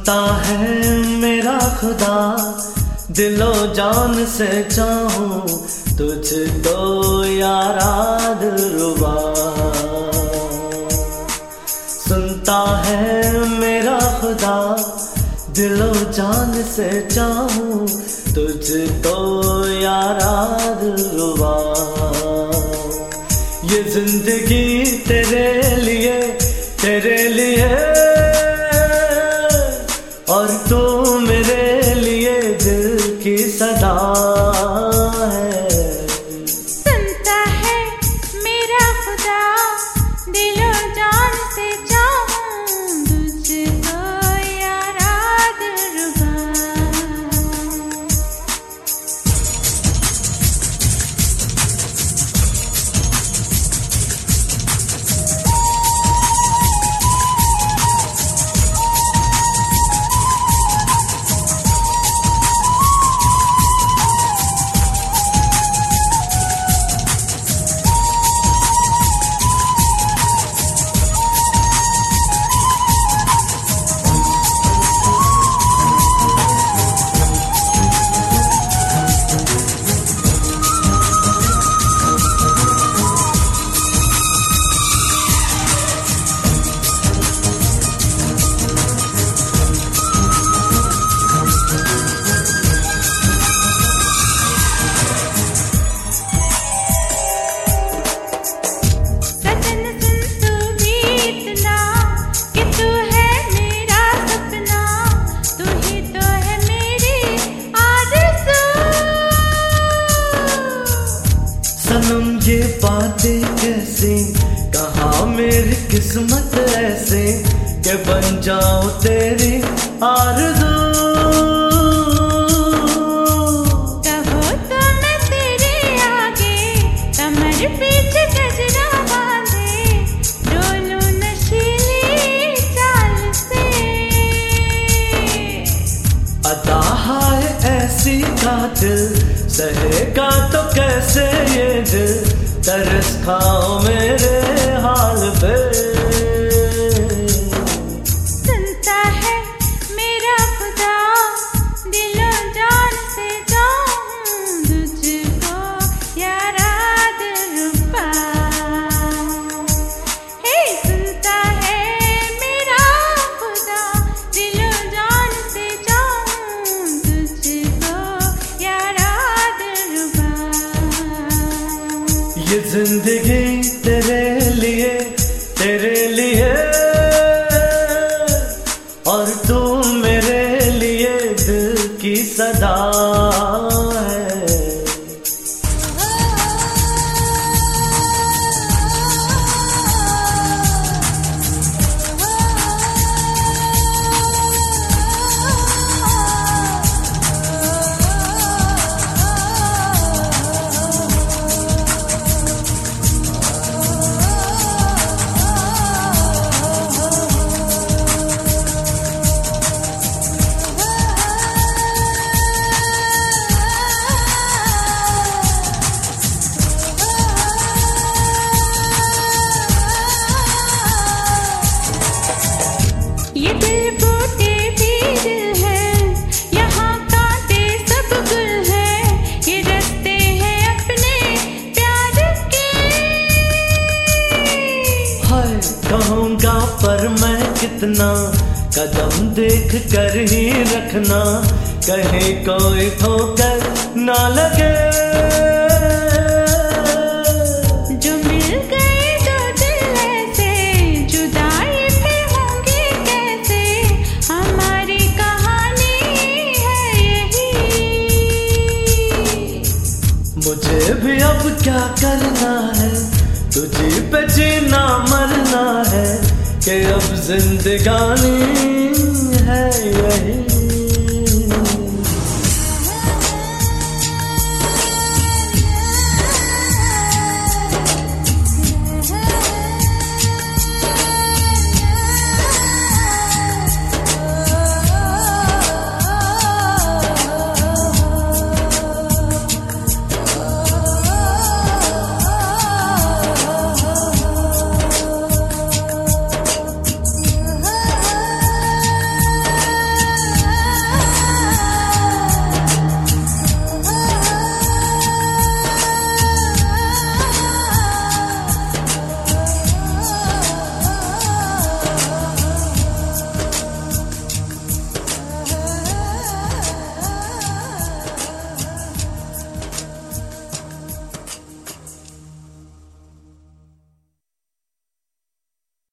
सुनता है मेरा खुदा, दिलो जान से चाहूं तुझको यारा दिलरुबा। सुनता है मेरा खुदा, दिलो जान से चाहूं तुझको यारा दिलरुबा। ये जिंदगी तेरे लिए और तू मेरे लिए दिल की सदा है। सुनता है मेरा खुदा, दिलो जान से चाहूं तुझको यारा दिलरुबा। सनम ये बातें कैसे, कहाँ मेरी किस्मत ऐसे कि बन जाऊं तेरी आरज़ू। कहो तो मैं तेरे आगे कमर पीछे गजरा बांधे, डोलूं नशीली चाल से। अदा है ऐसी कातिल, सहेगा तो कैसे ये दिल, तरस खाओ मेरे हाल पे। सुनता है मेरा खुदा, दिलो जान से चाहूं तुझको यारा दिलरुबा। हे सुनता है मेरा खुदा, दिलो जान से चाहूं तुझको यारा दिलरुबा। ये जिंदगी तेरे लिए और तू मेरे लिए दिल की सदा है। ये दिल बूटे भी दिल है, यहाँ कांटे सब गुल है, ये रास्ते हैं अपने प्यार के। हाय कहूँगा पर मैं कितना, कदम देख कर ही रखना, कहीं कोई ठोकर ना लगे। जो मिल गए दो दिल ऐसे, जुदाई पे होंगे कैसे, हमारी कहानी है यही। मुझे भी अब क्या करना है, तुझी पे जीना मरना है, कि अब जिंदगानी है यही।